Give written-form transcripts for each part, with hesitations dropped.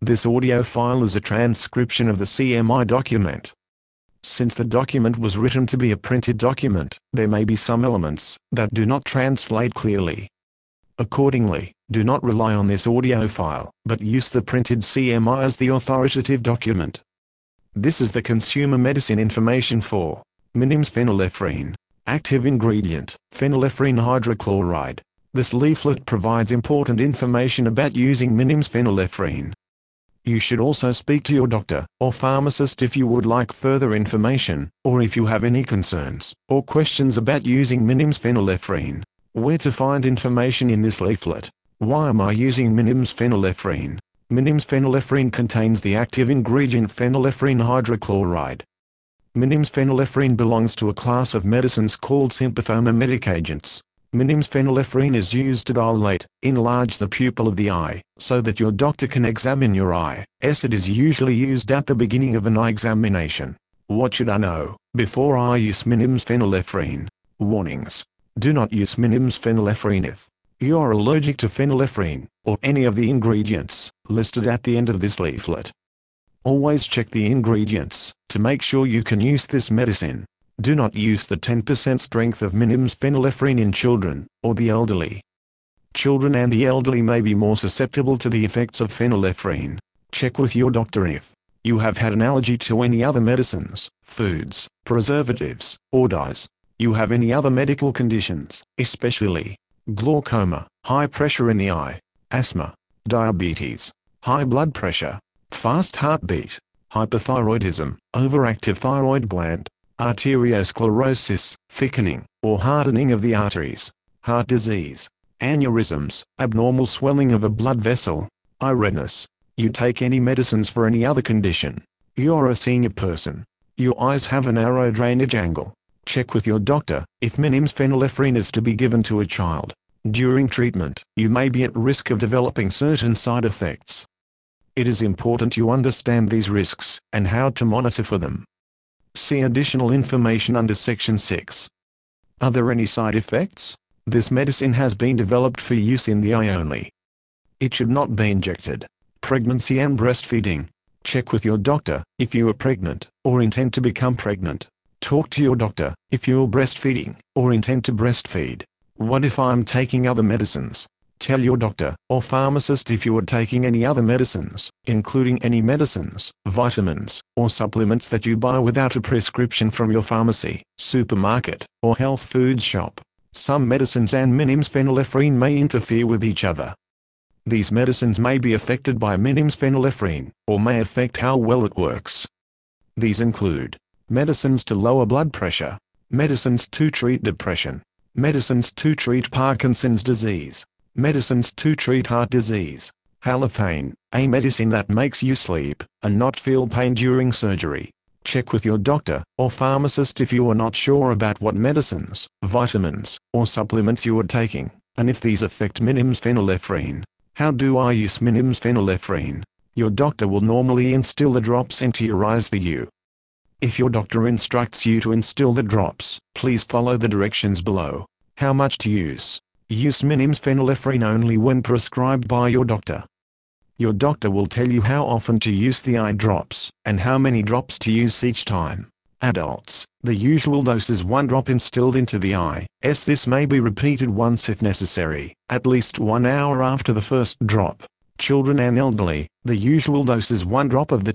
This audio file is a transcription of the CMI document. Since the document was written to be a printed document, there may be some elements that do not translate clearly. Accordingly, do not rely on this audio file, but use the printed CMI as the authoritative document. This is the consumer medicine information for Minims phenylephrine. Active ingredient, phenylephrine hydrochloride. This leaflet provides important information about using Minims phenylephrine. You should also speak to your doctor or pharmacist if you would like further information, or if you have any concerns or questions about using Minims phenylephrine. Where to find information in this leaflet? Why am I using Minims phenylephrine? Minims phenylephrine contains the active ingredient phenylephrine hydrochloride. Minims phenylephrine belongs to a class of medicines called sympathomimetic agents. Minims phenylephrine is used to dilate, enlarge the pupil of the eye, so that your doctor can examine your eye. It is usually used at the beginning of an eye examination. What should I know before I use Minims phenylephrine? Warnings. Do not use Minims phenylephrine if you are allergic to phenylephrine, or any of the ingredients listed at the end of this leaflet. Always check the ingredients to make sure you can use this medicine. Do not use the 10% strength of Minims phenylephrine in children or the elderly. Children and the elderly may be more susceptible to the effects of phenylephrine. Check with your doctor if you have had an allergy to any other medicines, foods, preservatives, or dyes. You have any other medical conditions, especially glaucoma, high pressure in the eye, asthma, diabetes, high blood pressure, fast heartbeat, hypothyroidism, overactive thyroid gland, arteriosclerosis, thickening or hardening of the arteries, heart disease, aneurysms, abnormal swelling of a blood vessel, eye redness. You take any medicines for any other condition. You're a senior person. Your eyes have a narrow drainage angle. Check with your doctor if Minims phenylephrine is to be given to a child. During treatment, you may be at risk of developing certain side effects. It is important you understand these risks and how to monitor for them. See additional information under Section 6. Are there any side effects? This medicine has been developed for use in the eye only. It should not be injected. Pregnancy and breastfeeding. Check with your doctor if you are pregnant or intend to become pregnant. Talk to your doctor if you're breastfeeding or intend to breastfeed. What if I'm taking other medicines? Tell your doctor or pharmacist if you are taking any other medicines, including any medicines, vitamins, or supplements that you buy without a prescription from your pharmacy, supermarket, or health food shop. Some medicines and Minims phenylephrine may interfere with each other. These medicines may be affected by Minims phenylephrine, or may affect how well it works. These include medicines to lower blood pressure, medicines to treat depression, medicines to treat Parkinson's disease, medicines to treat heart disease, halothane, a medicine that makes you sleep and not feel pain during surgery. Check with your doctor or pharmacist if you are not sure about what medicines, vitamins, or supplements you are taking, and if these affect Minims phenylephrine. How do I use Minims phenylephrine? Your doctor will normally instill the drops into your eyes for you. If your doctor instructs you to instill the drops, please follow the directions below. How much to use? Use Minims phenylephrine only when prescribed by your doctor. Your doctor will tell you how often to use the eye drops, and how many drops to use each time. Adults, the usual dose is 1 drop instilled into the eye. This may be repeated once if necessary, at least 1 hour after the first drop. Children and elderly, the usual dose is 1 drop of the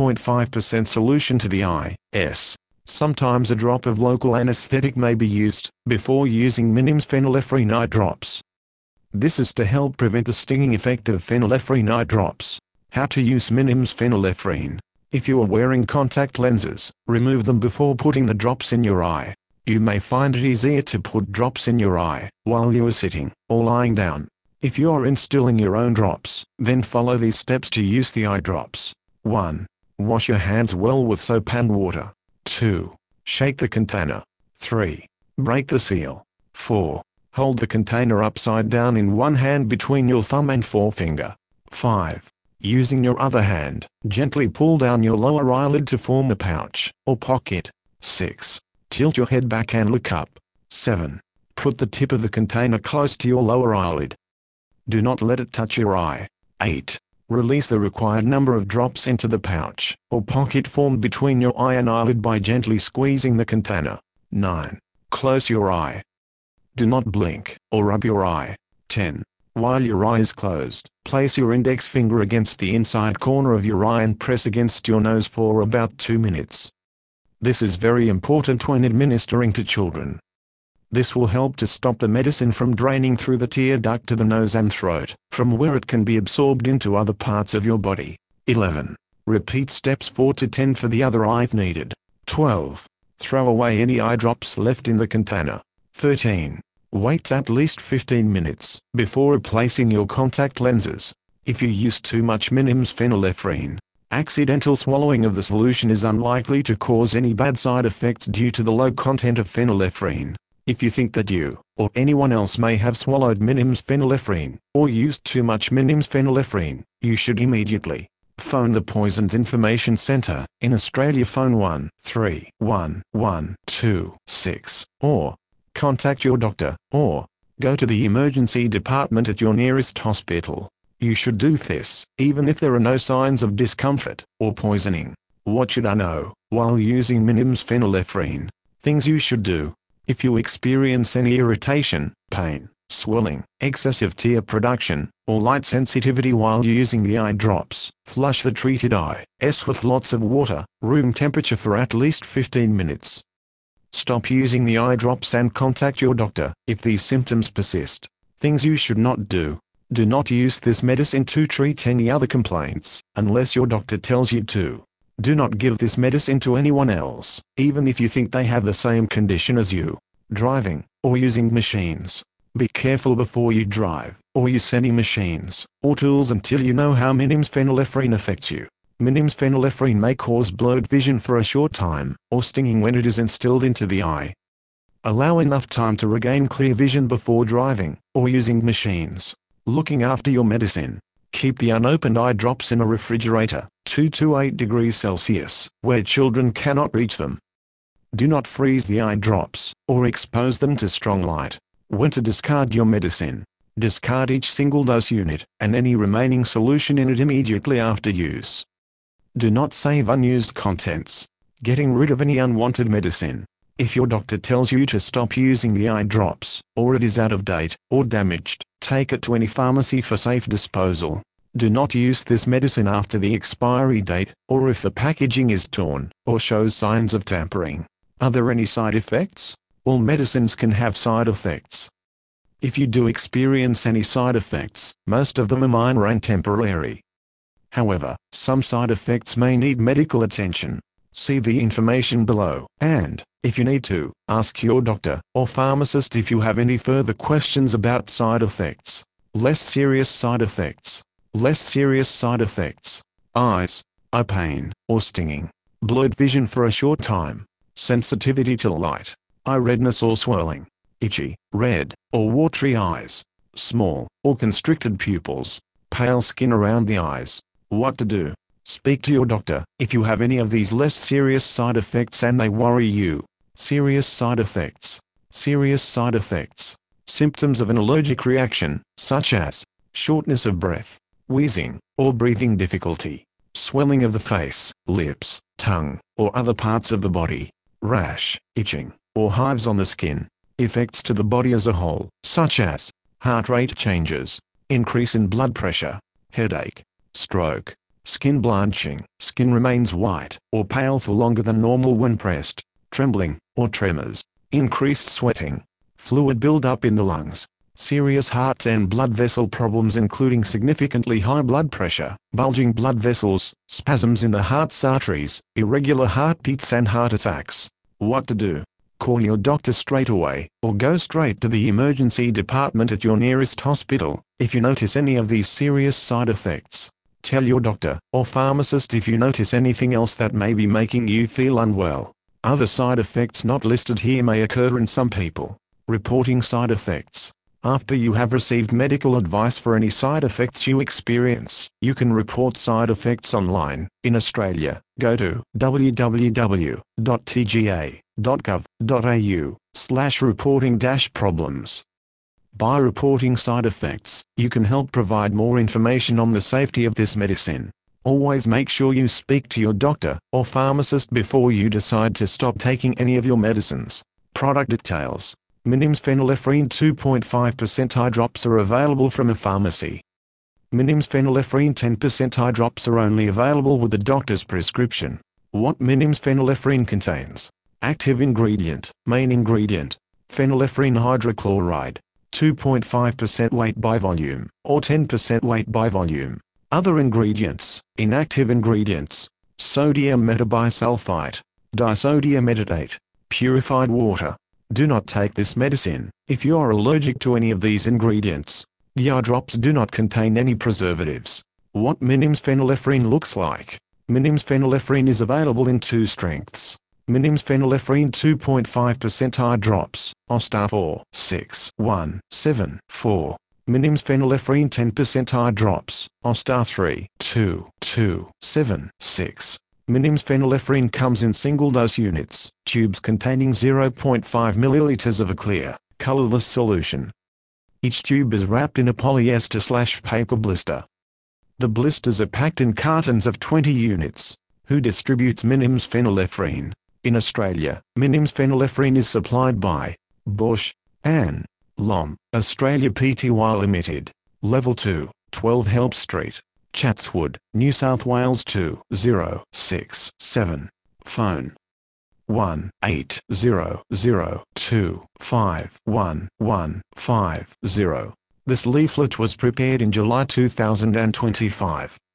2.5% solution to the eye. Sometimes a drop of local anesthetic may be used before using Minims phenylephrine eye drops. This is to help prevent the stinging effect of phenylephrine eye drops. How to use Minims phenylephrine? If you are wearing contact lenses, remove them before putting the drops in your eye. You may find it easier to put drops in your eye while you are sitting or lying down. If you are instilling your own drops, then follow these steps to use the eye drops. 1. Wash your hands well with soap and water. 2. Shake the container. 3. Break the seal. 4. Hold the container upside down in one hand between your thumb and forefinger. 5. Using your other hand, gently pull down your lower eyelid to form a pouch or pocket. 6. Tilt your head back and look up. 7. Put the tip of the container close to your lower eyelid. Do not let it touch your eye. 8. Release the required number of drops into the pouch or pocket formed between your eye and eyelid by gently squeezing the container. 9. Close your eye. Do not blink or rub your eye. 10. While your eye is closed, place your index finger against the inside corner of your eye and press against your nose for about 2 minutes. This is very important when administering to children. This will help to stop the medicine from draining through the tear duct to the nose and throat, from where it can be absorbed into other parts of your body. 11. Repeat steps 4 to 10 for the other eye if needed. 12. Throw away any eye drops left in the container. 13. Wait at least 15 minutes before replacing your contact lenses. If you use too much Minims phenylephrine, accidental swallowing of the solution is unlikely to cause any bad side effects due to the low content of phenylephrine. If you think that you, or anyone else may have swallowed Minims phenylephrine, or used too much Minims phenylephrine, you should immediately phone the Poisons Information Centre, in Australia phone 131126, or contact your doctor, or go to the emergency department at your nearest hospital. You should do this, even if there are no signs of discomfort or poisoning. What should I know while using Minims phenylephrine? Things you should do. If you experience any irritation, pain, swelling, excessive tear production, or light sensitivity while using the eye drops, flush the treated eye with lots of water, room temperature for at least 15 minutes. Stop using the eye drops and contact your doctor if these symptoms persist. Things you should not do. Do not use this medicine to treat any other complaints, unless your doctor tells you to. Do not give this medicine to anyone else, even if you think they have the same condition as you. Driving, or using machines. Be careful before you drive, or use any machines, or tools until you know how Minims phenylephrine affects you. Minims phenylephrine may cause blurred vision for a short time, or stinging when it is instilled into the eye. Allow enough time to regain clear vision before driving, or using machines. Looking after your medicine. Keep the unopened eye drops in a refrigerator, 2 to 8 degrees Celsius, where children cannot reach them. Do not freeze the eye drops, or expose them to strong light. When to discard your medicine. Discard each single dose unit, and any remaining solution in it immediately after use. Do not save unused contents. Getting rid of any unwanted medicine. If your doctor tells you to stop using the eye drops, or it is out of date, or damaged, take it to any pharmacy for safe disposal. Do not use this medicine after the expiry date, or if the packaging is torn, or shows signs of tampering. Are there any side effects? All medicines can have side effects. If you do experience any side effects, most of them are minor and temporary. However, some side effects may need medical attention. See the information below, and, if you need to, ask your doctor or pharmacist if you have any further questions about side effects. Less serious side effects. Less serious side effects. Eyes, eye pain, or stinging. Blurred vision for a short time. Sensitivity to light. Eye redness or swelling. Itchy, red, or watery eyes. Small, or constricted pupils. Pale skin around the eyes. What to do? Speak to your doctor if you have any of these less serious side effects and they worry you. Serious side effects. Serious side effects. Symptoms of an allergic reaction, such as shortness of breath, wheezing, or breathing difficulty. Swelling of the face, lips, tongue, or other parts of the body. Rash, itching, or hives on the skin. Effects to the body as a whole, such as heart rate changes, increase in blood pressure, headache, stroke, skin blanching, skin remains white or pale for longer than normal when pressed, trembling, or tremors, increased sweating, fluid buildup in the lungs, serious heart and blood vessel problems including significantly high blood pressure, bulging blood vessels, spasms in the heart's arteries, irregular heartbeats and heart attacks. What to do? Call your doctor straight away, or go straight to the emergency department at your nearest hospital, if you notice any of these serious side effects. Tell your doctor or pharmacist if you notice anything else that may be making you feel unwell. Other side effects not listed here may occur in some people. Reporting side effects. After you have received medical advice for any side effects you experience, you can report side effects online. In Australia, go to www.tga.gov.au/reporting-problems. By reporting side effects, you can help provide more information on the safety of this medicine. Always make sure you speak to your doctor or pharmacist before you decide to stop taking any of your medicines. Product details. Minims phenylephrine 2.5% eye drops are available from a pharmacy. Minims phenylephrine 10% eye drops are only available with a doctor's prescription. What Minims phenylephrine contains? Active ingredient. Main ingredient: phenylephrine hydrochloride. 2.5% weight by volume, or 10% weight by volume. Other ingredients. Inactive ingredients: sodium metabisulfite, disodium etatate, purified water. Do not take this medicine if you are allergic to any of these ingredients. The eye drops do not contain any preservatives. What Minims phenylephrine looks like? Minims phenylephrine is available in two strengths. Minims phenylephrine 2.5% eye drops, Ostar 46174. Minims phenylephrine 10% eye drops, Ostar 32276. Minims phenylephrine comes in single-dose units, tubes containing 0.5 ml of a clear, colorless solution. Each tube is wrapped in a polyester/paper blister. The blisters are packed in cartons of 20 units. Who distributes Minims phenylephrine? In Australia, Minims phenylephrine is supplied by Bausch and Lomb Australia Pty Limited. Level 2, 12 Help Street, Chatswood, New South Wales 2067. Phone 1-800-251-1150. This leaflet was prepared in July 2025.